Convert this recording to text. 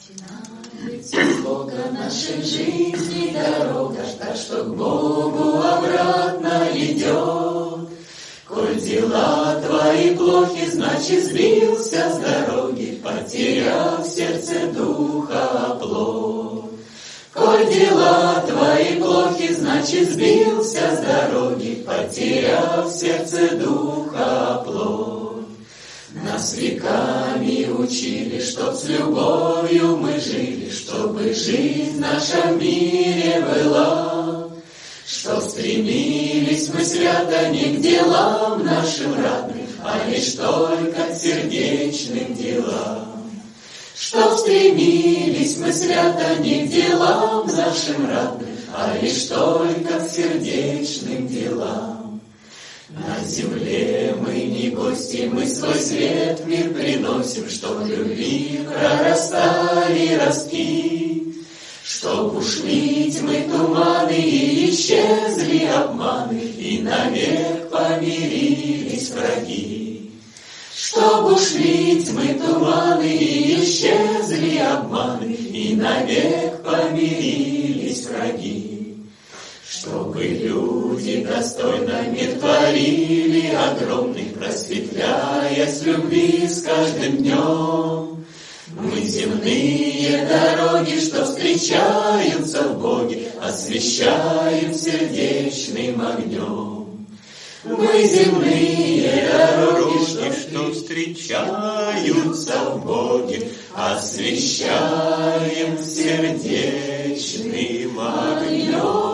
Ведь у Бога нашей жизни дорога, так что к Богу обратно идет. Коль дела твои плохи, значит сбился с дороги, потеряв в сердце духа оплот. Коль дела твои плохи, значит сбился с дороги, потеряв в сердце духа оплот. Нас веками учили, чтоб с любовью мы жили, чтобы жизнь в нашем мире была. Чтоб стремились мы свято не к делам нашим родным, а лишь только к сердечным делам. Чтоб стремились мы свято не к делам нашим родным, а лишь только к сердечным делам. На земле мы не гости, мы свой свет в мир приносим, чтоб любви прорастали ростки. Чтоб ушли тьмы туманы и исчезли обманы, и навек помирились враги. Чтоб ушли тьмы туманы и исчезли обманы, и навек помирились враги. Чтобы люди достойно мир творили огромный, просветляясь любви с каждым днем. Мы земные дороги, что встречаются в Боге, освещаем сердечным огнем. Мы земные дороги, что встречаются в Боге, освещаем сердечным огнем.